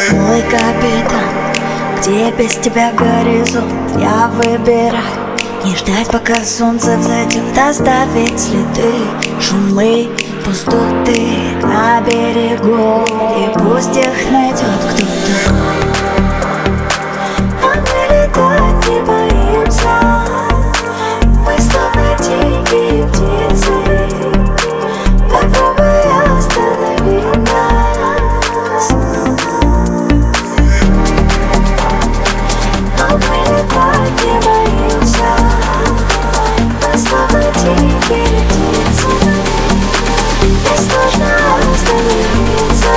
Мой капитан, где без тебя горизонт? Я выбираю не ждать, пока солнце взойдет, оставить следы, шумы, пустоты на берегу. И пусть их найдет кто-то. А мы летать не боимся, мы словно дикие птицы. Попробуй остановить нас. А мы летать не боимся, мы словно дикие птицы. Здесь сложно остановиться.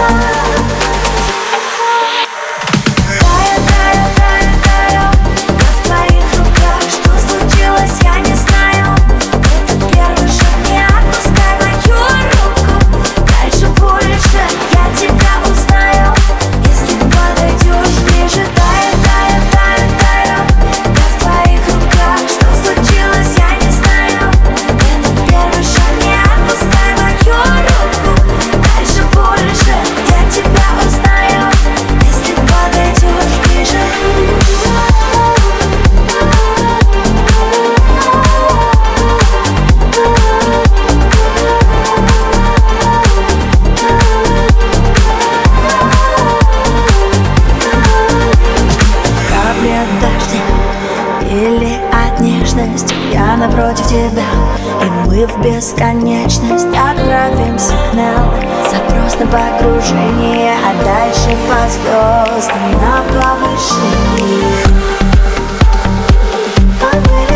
Или от нежности я напротив тебя, и мы в бесконечность отправим сигнал. Запрос на погружение, а дальше по звездам на повышении.